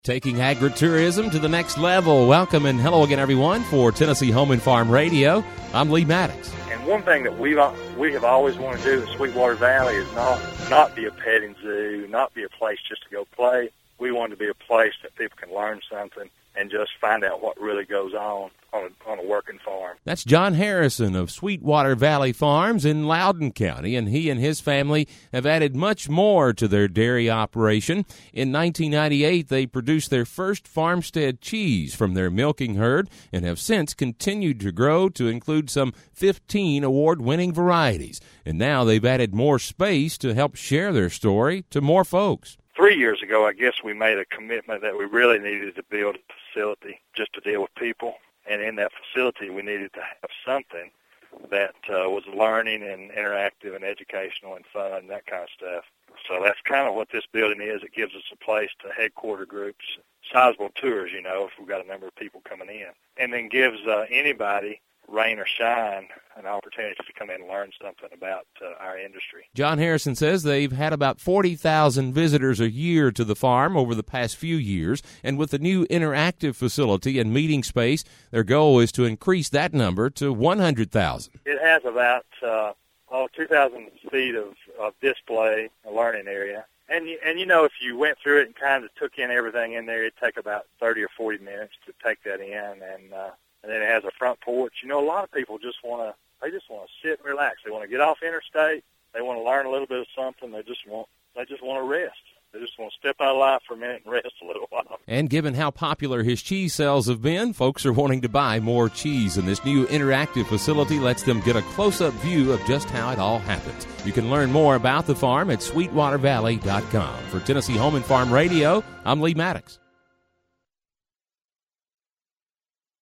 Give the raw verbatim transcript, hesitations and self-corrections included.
Taking agritourism to the next level. Welcome and hello again, everyone, for Tennessee Home and Farm Radio. I'm Lee Maddox. And one thing that we've we have always wanted to do in Sweetwater Valley is not not be a petting zoo, not be a place just to go play. We want to be a place that people can learn something and just find out what really goes on on a, on a working farm. That's John Harrison of Sweetwater Valley Farms in Loudoun County, and he and his family have added much more to their dairy operation. In nineteen ninety-eight, they produced their first farmstead cheese from their milking herd and have since continued to grow to include some fifteen award-winning varieties. And now they've added more space to help share their story to more folks. Three years ago, I guess we made a commitment that we really needed to build a facility just to deal with people. And in that facility, we needed to have something that uh, was learning and interactive and educational and fun and that kind of stuff. So that's kind of what this building is. It gives us a place to headquarter groups, sizable tours, you know, if we've got a number of people coming in. And then gives uh, anybody, rain or shine, an opportunity to come in and learn something about uh, our industry. John Harrison says they've had about forty thousand visitors a year to the farm over the past few years, and with the new interactive facility and meeting space, their goal is to increase that number to one hundred thousand. It has about uh, oh, two thousand feet of, of display, a learning area. And, you, and you know, if you went through it and kind of took in everything in there, it'd take about thirty or forty minutes to take that in, and uh, and then it has a front porch. You know, a lot of people just want to, they just want to sit and relax. They want to get off interstate. They want to learn a little bit of something. They just want, they just want to rest. They just want to step out of life for a minute and rest a little while. And given how popular his cheese sales have been, folks are wanting to buy more cheese. And this new interactive facility lets them get a close-up view of just how it all happens. You can learn more about the farm at sweetwater valley dot com. For Tennessee Home and Farm Radio, I'm Lee Maddox.